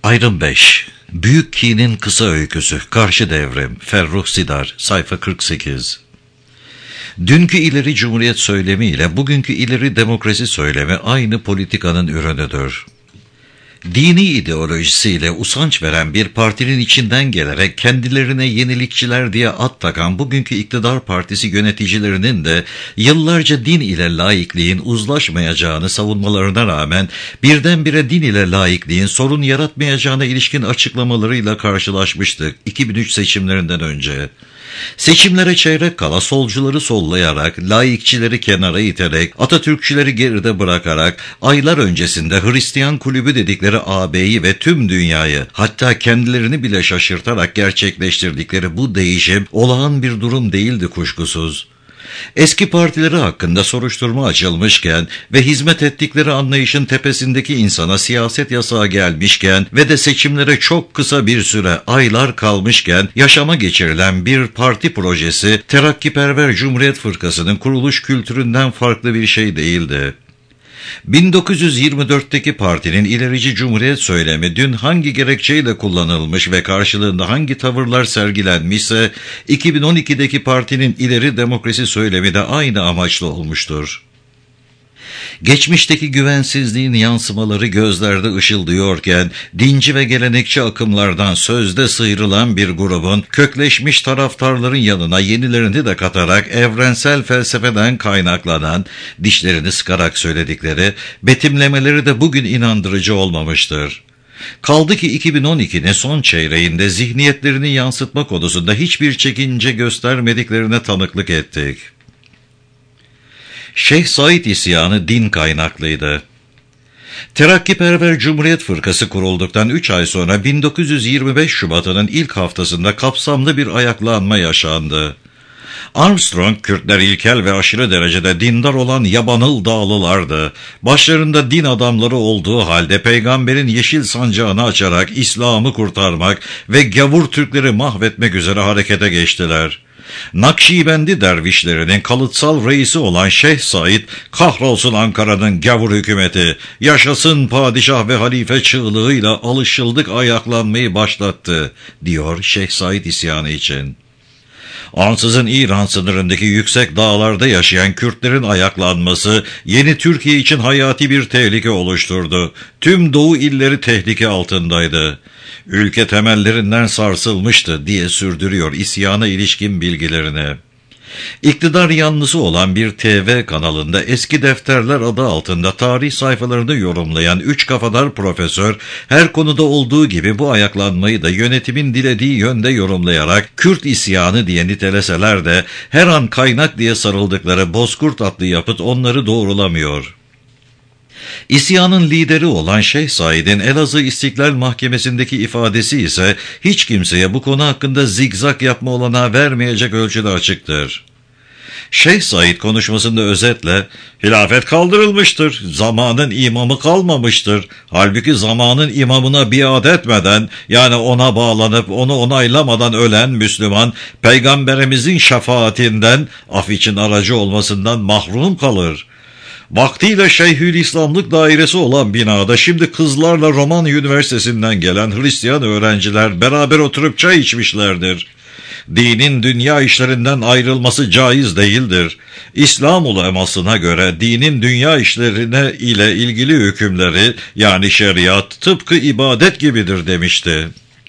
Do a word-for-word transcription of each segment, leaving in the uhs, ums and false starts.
Ayrım beş. Büyük Ki'nin kısa öyküsü. Karşı devrim. Ferruh Sidar. Sayfa kırk sekiz. Dünkü ileri cumhuriyet söylemi ile bugünkü ileri demokrasi söylemi aynı politikanın ürünüdür. Dini ideolojisiyle usanç veren bir partinin içinden gelerek kendilerine yenilikçiler diye ad takan bugünkü iktidar partisi yöneticilerinin de yıllarca din ile laikliğin uzlaşmayacağını savunmalarına rağmen birdenbire din ile laikliğin sorun yaratmayacağına ilişkin açıklamalarıyla karşılaşmıştık iki bin üç seçimlerinden önce. Seçimlere çeyrek kala solcuları sollayarak, laikçileri kenara iterek, Atatürkçüleri geride bırakarak, aylar öncesinde Hristiyan kulübü dedikleri A B'yi ve tüm dünyayı, hatta kendilerini bile şaşırtarak gerçekleştirdikleri bu değişim olağan bir durum değildi kuşkusuz. Eski partileri hakkında soruşturma açılmışken ve hizmet ettikleri anlayışın tepesindeki insana siyaset yasağı gelmişken ve de seçimlere çok kısa bir süre, aylar kalmışken yaşama geçirilen bir parti projesi Terakkiperver Cumhuriyet Fırkası'nın kuruluş kültüründen farklı bir şey değildi. bin dokuz yüz yirmi dörtteki partinin ilerici cumhuriyet söylemi dün hangi gerekçeyle kullanılmış ve karşılığında hangi tavırlar sergilenmişse iki bin on ikideki partinin ileri demokrasi söylemi de aynı amaçlı olmuştur. Geçmişteki güvensizliğin yansımaları gözlerde ışıldıyorken, dinci ve gelenekçi akımlardan sözde sıyrılan bir grubun kökleşmiş taraftarların yanına yenilerini de katarak evrensel felsefeden kaynaklanan, dişlerini sıkarak söyledikleri, betimlemeleri de bugün inandırıcı olmamıştır. Kaldı ki iki bin on ikinin son çeyreğinde zihniyetlerini yansıtma konusunda hiçbir çekince göstermediklerine tanıklık ettik. Şeyh Said isyanı din kaynaklıydı. Terakkiperver Cumhuriyet Fırkası kurulduktan üç ay sonra bin dokuz yüz yirmi beş Şubat'ının ilk haftasında kapsamlı bir ayaklanma yaşandı. Armstrong, Kürtler ilkel ve aşırı derecede dindar olan yabanıl dağlılardı. Başlarında din adamları olduğu halde peygamberin yeşil sancağını açarak İslam'ı kurtarmak ve gavur Türkleri mahvetmek üzere harekete geçtiler. Nakşibendi dervişlerinin kalıtsal reisi olan Şeyh Said, kahrolsun Ankara'nın gavur hükümeti, yaşasın padişah ve halife çığlığıyla alışıldık ayaklanmayı başlattı, diyor Şeyh Said isyanı için. Ansızın İran sınırındaki yüksek dağlarda yaşayan Kürtlerin ayaklanması yeni Türkiye için hayati bir tehlike oluşturdu. Tüm doğu illeri tehlike altındaydı. Ülke temellerinden sarsılmıştı diye sürdürüyor isyana ilişkin bilgilerini. İktidar yanlısı olan bir T V kanalında Eski Defterler adı altında tarih sayfalarını yorumlayan üç kafadar profesör her konuda olduğu gibi bu ayaklanmayı da yönetimin dilediği yönde yorumlayarak Kürt isyanı diye niteleseler de her an kaynak diye sarıldıkları Bozkurt adlı yapıt onları doğrulamıyor. İsyanın lideri olan Şeyh Said'in Elazığ İstiklal Mahkemesi'ndeki ifadesi ise hiç kimseye bu konu hakkında zigzag yapma olanağı vermeyecek ölçüde açıktır. Şeyh Said konuşmasında özetle, hilafet kaldırılmıştır, zamanın imamı kalmamıştır. Halbuki zamanın imamına biat etmeden, yani ona bağlanıp onu onaylamadan ölen Müslüman, Peygamberimizin şefaatinden, af için aracı olmasından mahrum kalır. Vaktiyle Şeyhülislamlık dairesi olan binada şimdi kızlarla Roman Üniversitesi'nden gelen Hristiyan öğrenciler beraber oturup çay içmişlerdir. Dinin dünya işlerinden ayrılması caiz değildir. İslam ulemasına göre dinin dünya işlerine ile ilgili hükümleri, yani şeriat, tıpkı ibadet gibidir demişti.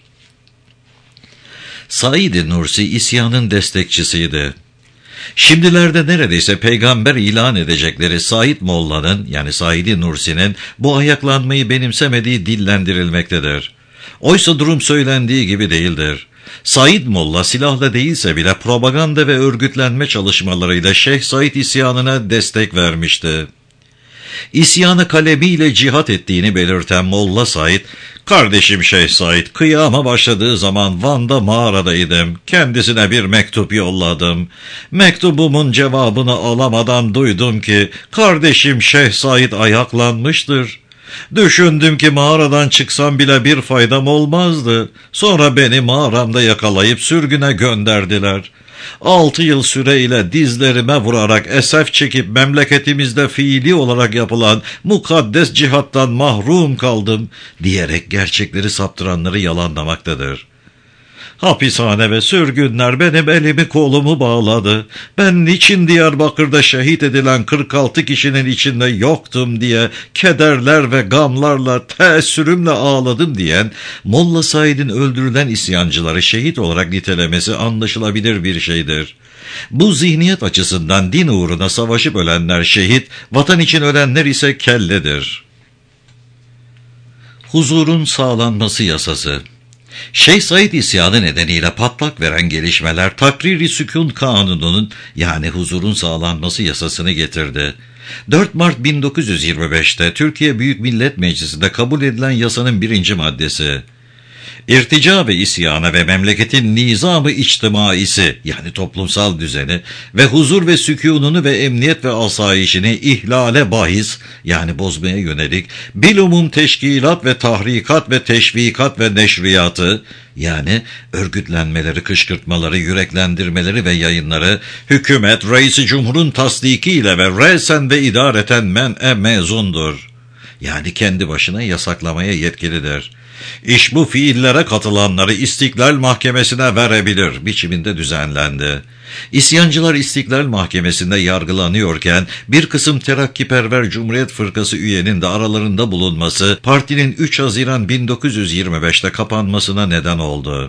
Said-i Nursi isyanın destekçisiydi. Şimdilerde neredeyse peygamber ilan edecekleri Said Molla'nın, yani Said-i Nursi'nin bu ayaklanmayı benimsemediği dillendirilmektedir. Oysa durum söylendiği gibi değildir. Said Molla silahla değilse bile propaganda ve örgütlenme çalışmalarıyla Şeyh Said isyanına destek vermişti. İsyanı kalemiyle cihat ettiğini belirten Molla Said, "Kardeşim Şeyh Said, kıyama başladığı zaman Van'da mağaradaydım. Kendisine bir mektup yolladım. Mektubumun cevabını alamadan duydum ki kardeşim Şeyh Said ayaklanmıştır. Düşündüm ki mağaradan çıksam bile bir faydam olmazdı. Sonra beni mağaramda yakalayıp sürgüne gönderdiler. Altı yıl süreyle dizlerime vurarak esef çekip memleketimizde fiili olarak yapılan mukaddes cihattan mahrum kaldım diyerek gerçekleri saptıranları yalanlamaktadır. Hapishane ve sürgünler benim elimi kolumu bağladı. Ben niçin Diyarbakır'da şehit edilen kırk altı kişinin içinde yoktum diye kederler ve gamlarla, teessürümle ağladım diyen Molla Said'in öldürülen isyancıları şehit olarak nitelemesi anlaşılabilir bir şeydir. Bu zihniyet açısından din uğruna savaşıp ölenler şehit, vatan için ölenler ise kelledir. Huzurun sağlanması yasası. Şeyh Said isyanı nedeniyle patlak veren gelişmeler Takriri Sükun Kanunu'nun yani huzurun sağlanması yasasını getirdi. dört Mart bin dokuz yüz yirmi beşte Türkiye Büyük Millet Meclisi'nde kabul edilen yasanın birinci maddesi, İrtica ve isyana ve memleketin nizam-ı içtimaisi yani toplumsal düzeni ve huzur ve sükûnunu ve emniyet ve asayişini ihlale bahis yani bozmaya yönelik bilumum teşkilat ve tahrikat ve teşvikat ve neşriyatı yani örgütlenmeleri, kışkırtmaları, yüreklendirmeleri ve yayınları hükümet, reis-i cumhurun tasdikiyle ve resen ve idareten men'e mezundur. Yani kendi başına yasaklamaya yetkilidir. İş bu fiillere katılanları İstiklal Mahkemesi'ne verebilir biçiminde düzenlendi. İsyancılar İstiklal Mahkemesi'nde yargılanıyorken bir kısım terakkiperver Cumhuriyet Fırkası üyenin de aralarında bulunması partinin üç Haziran bin dokuz yüz yirmi beşte kapanmasına neden oldu.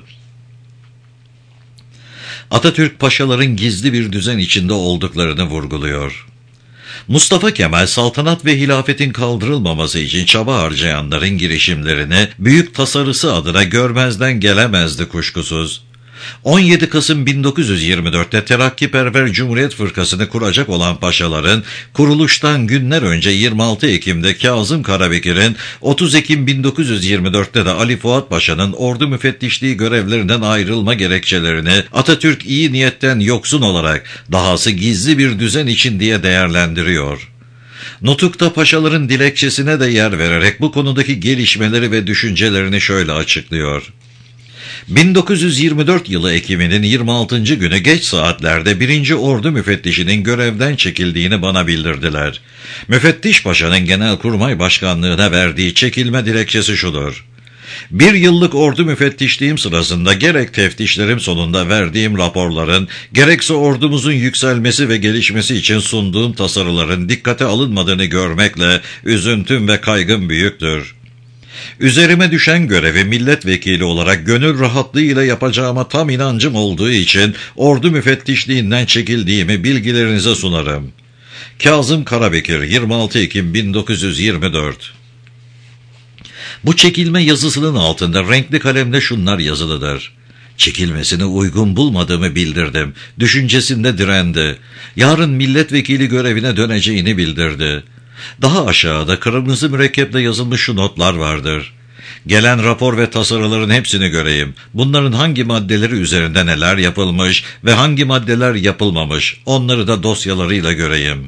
Atatürk paşaların gizli bir düzen içinde olduklarını vurguluyor. Mustafa Kemal saltanat ve hilafetin kaldırılmaması için çaba harcayanların girişimlerini büyük tasarısı adına görmezden gelemezdi kuşkusuz. on yedi Kasım bin dokuz yüz yirmi dörtte Terakkiperver Cumhuriyet Fırkası'nı kuracak olan paşaların kuruluştan günler önce yirmi altı Ekim'de Kazım Karabekir'in, otuz Ekim bin dokuz yüz yirmi dörtte de Ali Fuat Paşa'nın ordu müfettişliği görevlerinden ayrılma gerekçelerini Atatürk iyi niyetten yoksun olarak dahası gizli bir düzen için diye değerlendiriyor. Nutuk'ta paşaların dilekçesine de yer vererek bu konudaki gelişmeleri ve düşüncelerini şöyle açıklıyor. bin dokuz yüz yirmi dört yılı Ekim'inin yirmi altıncı günü geç saatlerde birinci Ordu müfettişinin görevden çekildiğini bana bildirdiler. Müfettiş Paşa'nın Genelkurmay Başkanlığı'na verdiği çekilme dilekçesi şudur. Bir yıllık ordu müfettişliğim sırasında gerek teftişlerim sonunda verdiğim raporların, gerekse ordumuzun yükselmesi ve gelişmesi için sunduğum tasarıların dikkate alınmadığını görmekle üzüntüm ve kaygım büyüktür. Üzerime düşen görevi milletvekili olarak gönül rahatlığıyla yapacağıma tam inancım olduğu için ordu müfettişliğinden çekildiğimi bilgilerinize sunarım. Kazım Karabekir, yirmi altı Ekim bin dokuz yüz yirmi dört. Bu çekilme yazısının altında renkli kalemle şunlar yazılıdır. Çekilmesini uygun bulmadığımı bildirdim. Düşüncesinde direndi. Yarın milletvekili görevine döneceğini bildirdi. Daha aşağıda kırmızı mürekkeple yazılmış şu notlar vardır. Gelen rapor ve tasarıların hepsini göreyim. Bunların hangi maddeleri üzerinde neler yapılmış ve hangi maddeler yapılmamış, onları da dosyalarıyla göreyim.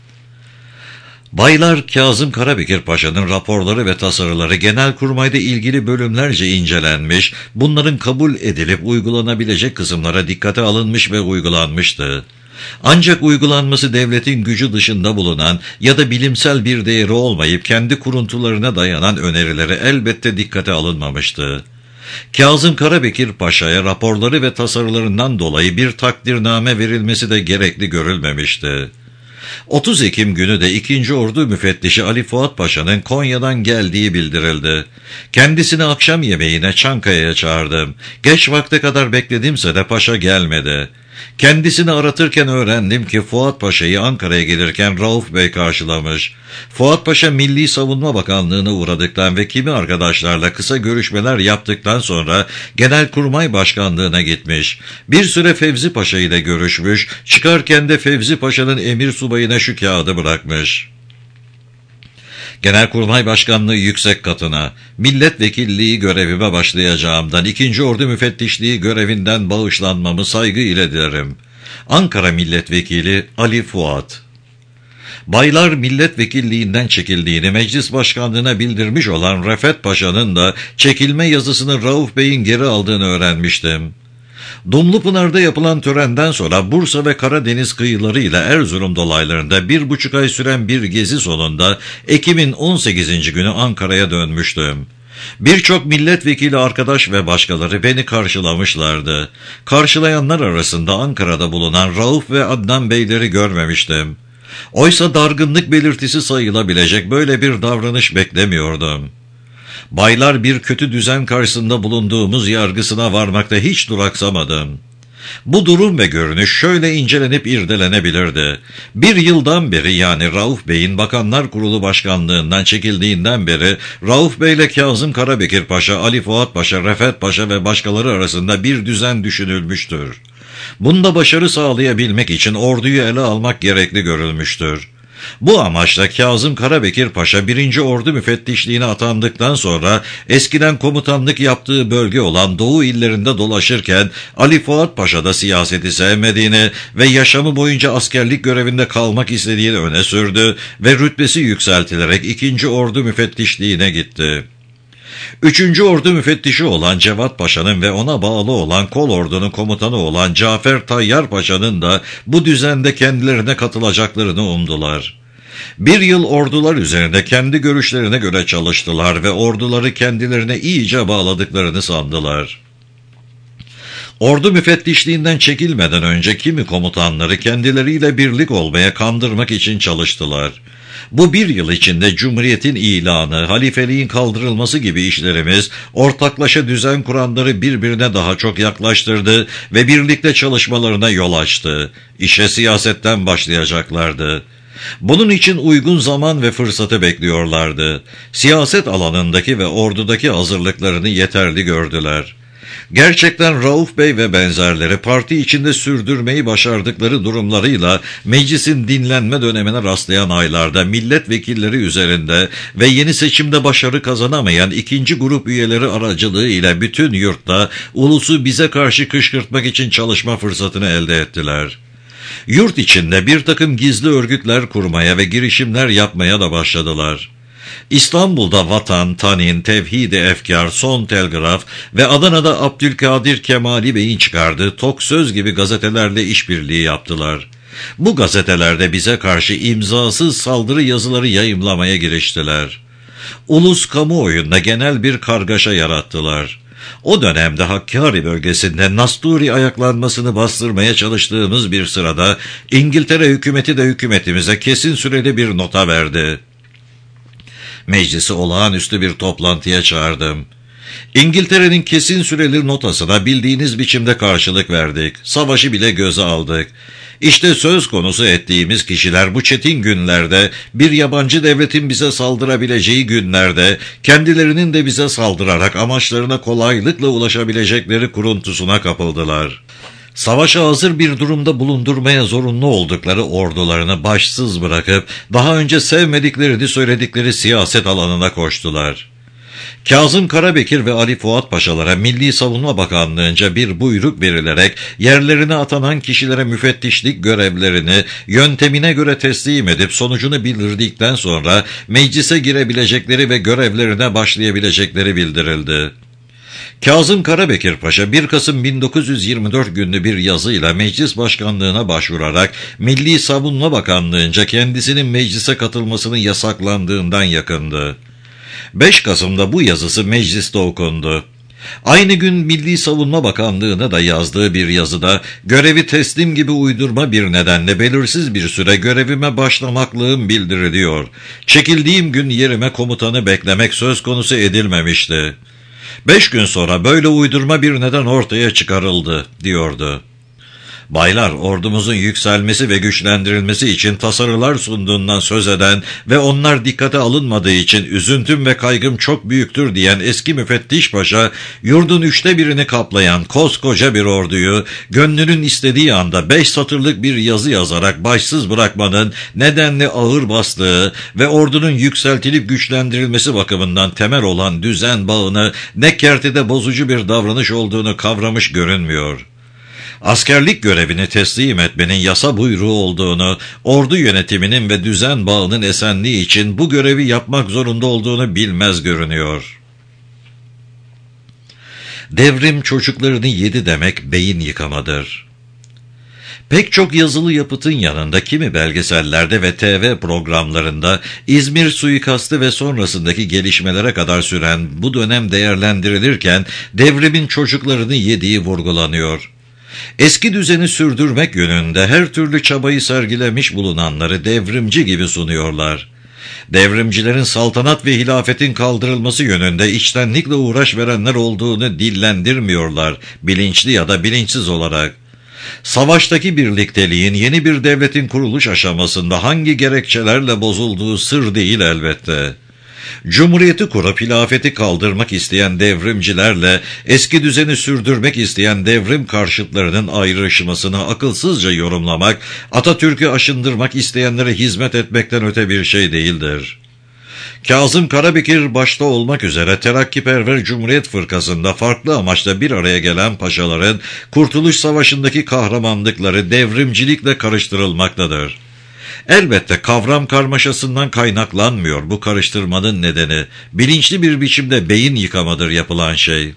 Baylar Kazım Karabekir Paşa'nın raporları ve tasarıları Genelkurmay'da ilgili bölümlerce incelenmiş, bunların kabul edilip uygulanabilecek kısımlara dikkate alınmış ve uygulanmıştı. Ancak uygulanması devletin gücü dışında bulunan ya da bilimsel bir değeri olmayıp kendi kuruntularına dayanan önerileri elbette dikkate alınmamıştı. Kazım Karabekir Paşa'ya raporları ve tasarılarından dolayı bir takdirname verilmesi de gerekli görülmemişti. otuz Ekim günü de ikinci Ordu Müfettişi Ali Fuat Paşa'nın Konya'dan geldiği bildirildi. Kendisini akşam yemeğine Çankaya'ya çağırdım. Geç vakte kadar bekledimse de paşa gelmedi. Kendisini aratırken öğrendim ki Fuat Paşa'yı Ankara'ya gelirken Rauf Bey karşılamış. Fuat Paşa Milli Savunma Bakanlığı'na uğradıktan ve kimi arkadaşlarla kısa görüşmeler yaptıktan sonra Genelkurmay Başkanlığı'na gitmiş. Bir süre Fevzi Paşa ile görüşmüş, çıkarken de Fevzi Paşa'nın emir subayına şu kağıdı bırakmış. Genelkurmay Başkanlığı yüksek katına, milletvekilliği görevime başlayacağımdan ikinci Ordu Müfettişliği görevinden bağışlanmamı saygı ile dilerim. Ankara Milletvekili Ali Fuat. Baylar milletvekilliğinden çekildiğini meclis başkanlığına bildirmiş olan Refet Paşa'nın da çekilme yazısını Rauf Bey'in geri aldığını öğrenmiştim. Dumlupınar'da yapılan törenden sonra Bursa ve Karadeniz kıyıları ile Erzurum dolaylarında bir buçuk ay süren bir gezi sonunda Ekim'in on sekizinci günü Ankara'ya dönmüştüm. Birçok milletvekili arkadaş ve başkaları beni karşılamışlardı. Karşılayanlar arasında Ankara'da bulunan Rauf ve Adnan Beyleri görmemiştim. Oysa dargınlık belirtisi sayılabilecek böyle bir davranış beklemiyordum. Baylar bir kötü düzen karşısında bulunduğumuz yargısına varmakta hiç duraksamadım. Bu durum ve görünüş şöyle incelenip irdelenebilirdi. Bir yıldan beri, yani Rauf Bey'in Bakanlar Kurulu Başkanlığından çekildiğinden beri Rauf Bey ile Kazım Karabekir Paşa, Ali Fuat Paşa, Refet Paşa ve başkaları arasında bir düzen düşünülmüştür. Bunda başarı sağlayabilmek için orduyu ele almak gerekli görülmüştür. Bu amaçla Kazım Karabekir Paşa birinci Ordu Müfettişliğine atandıktan sonra eskiden komutanlık yaptığı bölge olan Doğu illerinde dolaşırken Ali Fuat Paşa da siyaseti sevmediğini ve yaşamı boyunca askerlik görevinde kalmak istediğini öne sürdü ve rütbesi yükseltilerek ikinci Ordu Müfettişliğine gitti. Üçüncü Ordu Müfettişi olan Cevat Paşa'nın ve ona bağlı olan Kol Ordu'nun komutanı olan Cafer Tayyar Paşa'nın da bu düzende kendilerine katılacaklarını umdular. Bir yıl ordular üzerinde kendi görüşlerine göre çalıştılar ve orduları kendilerine iyice bağladıklarını sandılar. Ordu müfettişliğinden çekilmeden önce kimi komutanları kendileriyle birlik olmaya kandırmak için çalıştılar. Bu bir yıl içinde Cumhuriyet'in ilanı, halifeliğin kaldırılması gibi işlerimiz, ortaklaşa düzen kuranları birbirine daha çok yaklaştırdı ve birlikte çalışmalarına yol açtı. İşe siyasetten başlayacaklardı. Bunun için uygun zaman ve fırsatı bekliyorlardı. Siyaset alanındaki ve ordudaki hazırlıklarını yeterli gördüler. Gerçekten Rauf Bey ve benzerleri parti içinde sürdürmeyi başardıkları durumlarıyla meclisin dinlenme dönemine rastlayan aylarda milletvekilleri üzerinde ve yeni seçimde başarı kazanamayan ikinci grup üyeleri aracılığı ile bütün yurtta ulusu bize karşı kışkırtmak için çalışma fırsatını elde ettiler. Yurt içinde bir takım gizli örgütler kurmaya ve girişimler yapmaya da başladılar. İstanbul'da Vatan, Tanin, Tevhid-i Efkar, Son Telgraf ve Adana'da Abdülkadir Kemali Bey'in çıkardığı Tok Söz gibi gazetelerle işbirliği yaptılar. Bu gazetelerde bize karşı imzasız saldırı yazıları yayımlamaya giriştiler. Ulus kamuoyunda genel bir kargaşa yarattılar. O dönemde Hakkari bölgesinde Nasturi ayaklanmasını bastırmaya çalıştığımız bir sırada İngiltere hükümeti de hükümetimize kesin süreli bir nota verdi. Meclisi olağanüstü bir toplantıya çağırdım. İngiltere'nin kesin süreli notasına bildiğiniz biçimde karşılık verdik. Savaşı bile göze aldık. İşte söz konusu ettiğimiz kişiler bu çetin günlerde, bir yabancı devletin bize saldırabileceği günlerde, kendilerinin de bize saldırarak amaçlarına kolaylıkla ulaşabilecekleri kuruntusuna kapıldılar. Savaşa hazır bir durumda bulundurmaya zorunlu oldukları ordularını başsız bırakıp daha önce sevmediklerini söyledikleri siyaset alanına koştular. Kazım Karabekir ve Ali Fuat Paşalara Milli Savunma Bakanlığı'nca bir buyruk verilerek yerlerine atanan kişilere müfettişlik görevlerini yöntemine göre teslim edip sonucunu bildirdikten sonra meclise girebilecekleri ve görevlerine başlayabilecekleri bildirildi. Kazım Karabekir Paşa bir Kasım bin dokuz yüz yirmi dört günlü bir yazıyla meclis başkanlığına başvurarak Milli Savunma Bakanlığı'nca kendisinin meclise katılmasının yasaklandığından yakındı. beş Kasım'da bu yazısı mecliste okundu. Aynı gün Milli Savunma Bakanlığı'na da yazdığı bir yazıda görevi teslim gibi uydurma bir nedenle belirsiz bir süre görevime başlamaklığım bildiriliyor. Çekildiğim gün yerime komutanı beklemek söz konusu edilmemişti. Beş gün sonra böyle uydurma bir neden ortaya çıkarıldı, diyordu. Baylar, ordumuzun yükselmesi ve güçlendirilmesi için tasarılar sunduğundan söz eden ve onlar dikkate alınmadığı için üzüntüm ve kaygım çok büyüktür diyen eski müfettiş paşa, yurdun üçte birini kaplayan koskoca bir orduyu gönlünün istediği anda beş satırlık bir yazı yazarak başsız bırakmanın nedenli ağır bastığı ve ordunun yükseltilip güçlendirilmesi bakımından temel olan düzen bağını ne kertede bozucu bir davranış olduğunu kavramış görünmüyor. Askerlik görevini teslim etmenin yasa buyruğu olduğunu, ordu yönetiminin ve düzen bağının esenliği için bu görevi yapmak zorunda olduğunu bilmez görünüyor. Devrim çocuklarını yedi demek beyin yıkamadır. Pek çok yazılı yapıtın yanında kimi belgesellerde ve T V programlarında İzmir suikastı ve sonrasındaki gelişmelere kadar süren bu dönem değerlendirilirken devrimin çocuklarını yediği vurgulanıyor. Eski düzeni sürdürmek yönünde her türlü çabayı sergilemiş bulunanları devrimci gibi sunuyorlar. Devrimcilerin saltanat ve hilafetin kaldırılması yönünde içtenlikle uğraş verenler olduğunu dillendirmiyorlar, bilinçli ya da bilinçsiz olarak. Savaştaki birlikteliğin yeni bir devletin kuruluş aşamasında hangi gerekçelerle bozulduğu sır değil elbette. Cumhuriyeti kurup hilafeti kaldırmak isteyen devrimcilerle eski düzeni sürdürmek isteyen devrim karşıtlarının ayrışmasını akılsızca yorumlamak, Atatürk'ü aşındırmak isteyenlere hizmet etmekten öte bir şey değildir. Kazım Karabekir başta olmak üzere Terakkiperver Cumhuriyet Fırkası'nda farklı amaçla bir araya gelen paşaların Kurtuluş Savaşı'ndaki kahramanlıkları devrimcilikle karıştırılmaktadır. Elbette kavram karmaşasından kaynaklanmıyor bu karıştırmanın nedeni. Bilinçli bir biçimde beyin yıkamadır yapılan şey.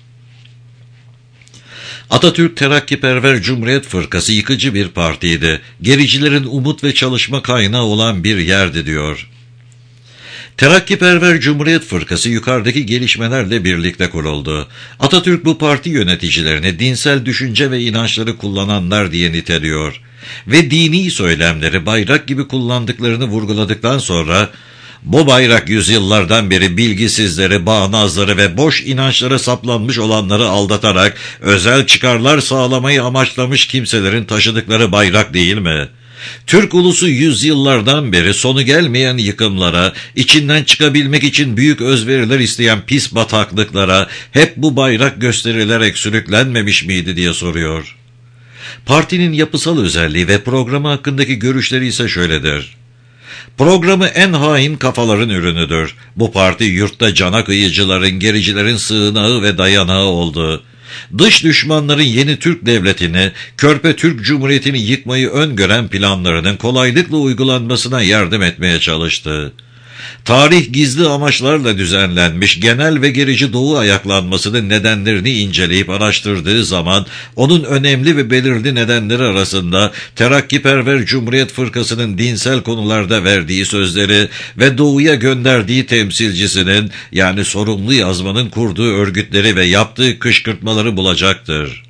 Atatürk Terakkiperver Cumhuriyet Fırkası yıkıcı bir partiydi. Gericilerin umut ve çalışma kaynağı olan bir yerdi diyor. Terakkiperver Cumhuriyet Fırkası yukarıdaki gelişmelerle birlikte kuruldu. Atatürk bu parti yöneticilerini dinsel düşünce ve inançları kullananlar diye niteliyor ve dini söylemleri bayrak gibi kullandıklarını vurguladıktan sonra bu bayrak yüzyıllardan beri bilgisizleri, bağnazları ve boş inançlara saplanmış olanları aldatarak özel çıkarlar sağlamayı amaçlamış kimselerin taşıdıkları bayrak değil mi? Türk ulusu yüzyıllardan beri sonu gelmeyen yıkımlara, içinden çıkabilmek için büyük özveriler isteyen pis bataklıklara hep bu bayrak gösterilerek sürüklenmemiş miydi diye soruyor. Partinin yapısal özelliği ve programı hakkındaki görüşleri ise şöyledir. Programı en hain kafaların ürünüdür. Bu parti yurtta cana kıyıcıların, gericilerin sığınağı ve dayanağı oldu. Dış düşmanların yeni Türk devletini, Körpe Türk Cumhuriyeti'ni yıkmayı öngören planlarının kolaylıkla uygulanmasına yardım etmeye çalıştı. Tarih gizli amaçlarla düzenlenmiş genel ve gerici Doğu ayaklanmasının nedenlerini inceleyip araştırdığı zaman onun önemli ve belirli nedenleri arasında Terakkiperver Cumhuriyet Fırkası'nın dinsel konularda verdiği sözleri ve Doğu'ya gönderdiği temsilcisinin yani sorumlu yazmanın kurduğu örgütleri ve yaptığı kışkırtmaları bulacaktır.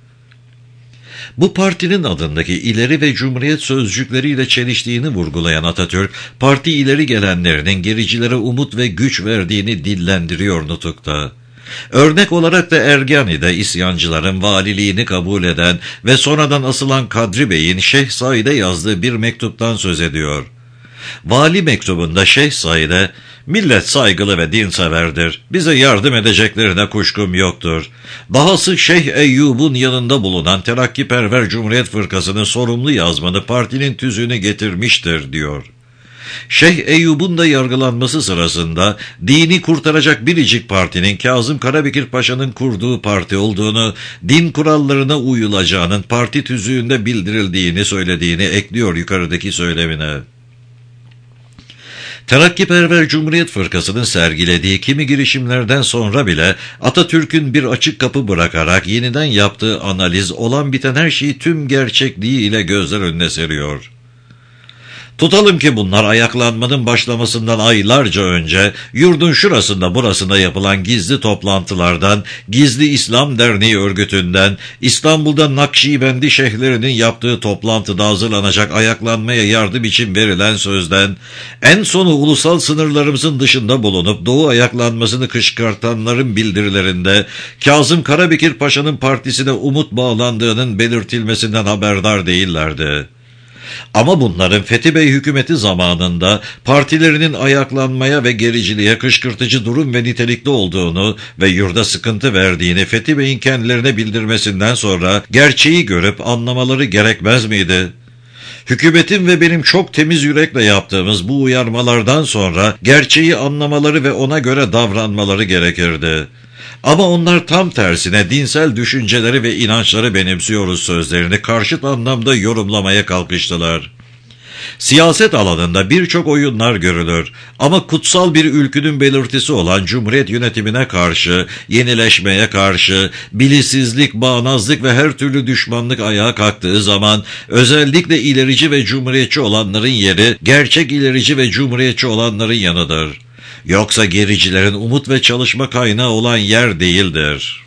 Bu partinin adındaki ileri ve cumhuriyet sözcükleriyle çeliştiğini vurgulayan Atatürk, parti ileri gelenlerinin gericilere umut ve güç verdiğini dillendiriyor nutukta. Örnek olarak da Ergani'de isyancıların valiliğini kabul eden ve sonradan asılan Kadri Bey'in Şeyh Said'e yazdığı bir mektuptan söz ediyor. Vali mektubunda Şeyh Said'e, "Millet saygılı ve dinseverdir. Bize yardım edeceklerine kuşkum yoktur. Dahası Şeyh Eyyub'un yanında bulunan Terakkiperver Cumhuriyet Fırkası'nın sorumlu yazmanı partinin tüzüğüne getirmiştir," diyor. Şeyh Eyyub'un da yargılanması sırasında dini kurtaracak biricik partinin Kazım Karabekir Paşa'nın kurduğu parti olduğunu, din kurallarına uyulacağının parti tüzüğünde bildirildiğini söylediğini ekliyor yukarıdaki söylemine. Terakkiperver Cumhuriyet Fırkası'nın sergilediği kimi girişimlerden sonra bile Atatürk'ün bir açık kapı bırakarak yeniden yaptığı analiz olan biten her şeyi tüm gerçekliğiyle gözler önüne seriyor. Tutalım ki bunlar ayaklanmanın başlamasından aylarca önce yurdun şurasında burasında yapılan gizli toplantılardan, Gizli İslam Derneği örgütünden, İstanbul'da Nakşibendi şeyhlerinin yaptığı toplantıda hazırlanacak ayaklanmaya yardım için verilen sözden, en sonu ulusal sınırlarımızın dışında bulunup Doğu ayaklanmasını kışkırtanların bildirilerinde Kazım Karabekir Paşa'nın partisine umut bağlandığının belirtilmesinden haberdar değillerdi. Ama bunların Fethi Bey hükümeti zamanında partilerinin ayaklanmaya ve gericiliğe kışkırtıcı durum ve nitelikli olduğunu ve yurda sıkıntı verdiğini Fethi Bey'in kendilerine bildirmesinden sonra gerçeği görüp anlamaları gerekmez miydi? Hükümetin ve benim çok temiz yürekle yaptığımız bu uyarmalardan sonra gerçeği anlamaları ve ona göre davranmaları gerekirdi. Ama onlar tam tersine dinsel düşünceleri ve inançları benimsiyoruz sözlerini karşıt anlamda yorumlamaya kalkıştılar. Siyaset alanında birçok oyunlar görülür ama kutsal bir ülkünün belirtisi olan Cumhuriyet yönetimine karşı, yenileşmeye karşı, bilisizlik, bağnazlık ve her türlü düşmanlık ayağa kalktığı zaman özellikle ilerici ve cumhuriyetçi olanların yeri gerçek ilerici ve cumhuriyetçi olanların yanıdır. Yoksa gericilerin umut ve çalışma kaynağı olan yer değildir.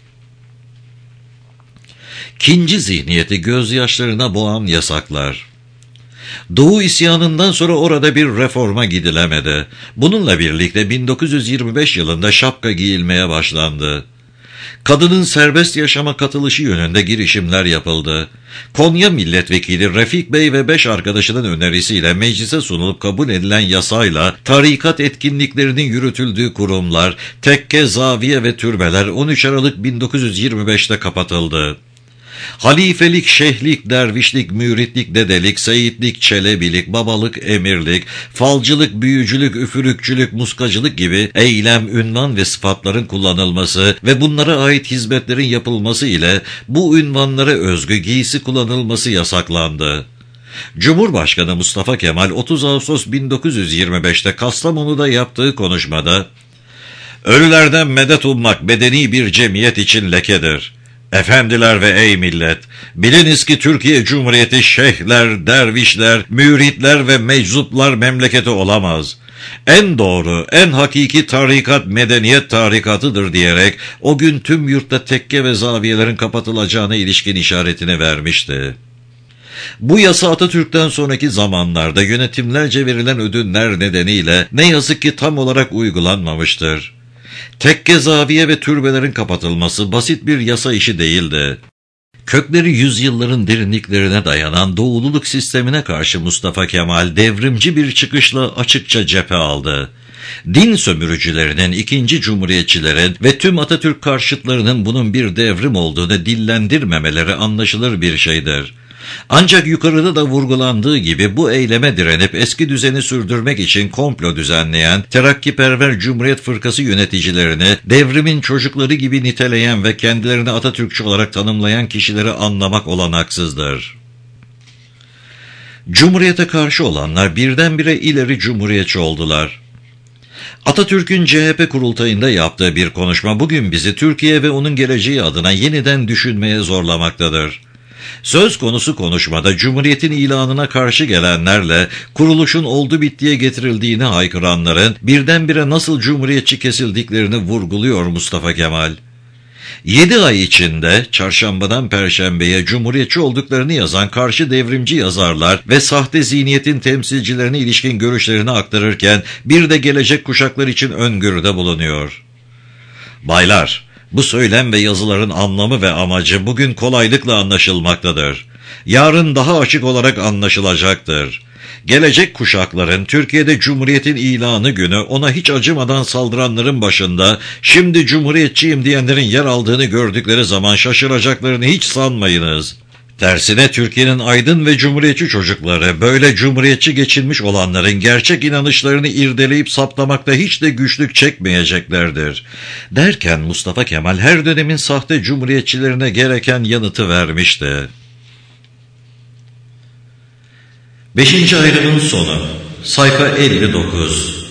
Kinci zihniyeti gözyaşlarına boğan yasaklar. Doğu isyanından sonra orada bir reforma gidilemedi. Bununla birlikte bin dokuz yüz yirmi beş yılında şapka giyilmeye başlandı. Kadının serbest yaşama katılışı yönünde girişimler yapıldı. Konya Milletvekili Refik Bey ve beş arkadaşının önerisiyle meclise sunulup kabul edilen yasayla tarikat etkinliklerinin yürütüldüğü kurumlar, tekke, zaviye ve türbeler on üç Aralık bin dokuz yüz yirmi beşte kapatıldı. Halifelik, şeyhlik, dervişlik, müritlik, dedelik, seyitlik, çelebilik, babalık, emirlik, falcılık, büyücülük, üfürükçülük, muskacılık gibi eylem, ünvan ve sıfatların kullanılması ve bunlara ait hizmetlerin yapılması ile bu ünvanlara özgü giysi kullanılması yasaklandı. Cumhurbaşkanı Mustafa Kemal otuz Ağustos bin dokuz yüz yirmi beşte Kastamonu'da yaptığı konuşmada, "Ölülerden medet ummak bedeni bir cemiyet için lekedir. Efendiler ve ey millet, biliniz ki Türkiye Cumhuriyeti şeyhler, dervişler, müritler ve meczuplar memleketi olamaz. En doğru, en hakiki tarikat medeniyet tarikatıdır" diyerek o gün tüm yurtta tekke ve zaviyelerin kapatılacağına ilişkin işaretini vermişti. Bu yasa Atatürk'ten sonraki zamanlarda yönetimlerce verilen ödünler nedeniyle ne yazık ki tam olarak uygulanmamıştır. Tekke, zaviye ve türbelerin kapatılması basit bir yasa işi değildi. Kökleri yüzyılların derinliklerine dayanan doğululuk sistemine karşı Mustafa Kemal devrimci bir çıkışla açıkça cephe aldı. Din sömürücülerinin, ikinci cumhuriyetçilerin ve tüm Atatürk karşıtlarının bunun bir devrim olduğunu dillendirmemeleri anlaşılır bir şeydir. Ancak yukarıda da vurgulandığı gibi bu eyleme direnip eski düzeni sürdürmek için komplo düzenleyen terakkiperver Cumhuriyet Fırkası yöneticilerini devrimin çocukları gibi niteleyen ve kendilerini Atatürkçü olarak tanımlayan kişileri anlamak olanaksızdır. Cumhuriyete karşı olanlar birdenbire ileri cumhuriyetçi oldular. Atatürk'ün C H P kurultayında yaptığı bir konuşma bugün bizi Türkiye ve onun geleceği adına yeniden düşünmeye zorlamaktadır. Söz konusu konuşmada Cumhuriyet'in ilanına karşı gelenlerle kuruluşun oldu bittiye getirildiğini haykıranların birdenbire nasıl cumhuriyetçi kesildiklerini vurguluyor Mustafa Kemal. Yedi ay içinde çarşambadan perşembeye cumhuriyetçi olduklarını yazan karşı devrimci yazarlar ve sahte zihniyetin temsilcilerine ilişkin görüşlerini aktarırken bir de gelecek kuşaklar için öngörüde bulunuyor. Baylar, bu söylem ve yazıların anlamı ve amacı bugün kolaylıkla anlaşılmaktadır. Yarın daha açık olarak anlaşılacaktır. Gelecek kuşakların Türkiye'de Cumhuriyet'in ilanı günü ona hiç acımadan saldıranların başında şimdi Cumhuriyetçiyim diyenlerin yer aldığını gördükleri zaman şaşıracaklarını hiç sanmayınız. Tersine Türkiye'nin aydın ve cumhuriyetçi çocukları böyle cumhuriyetçi geçinmiş olanların gerçek inanışlarını irdeleyip saptamakta hiç de güçlük çekmeyeceklerdir. Derken Mustafa Kemal her dönemin sahte cumhuriyetçilerine gereken yanıtı vermişti. Beşinci ayrımın sonu, sayfa elli dokuz.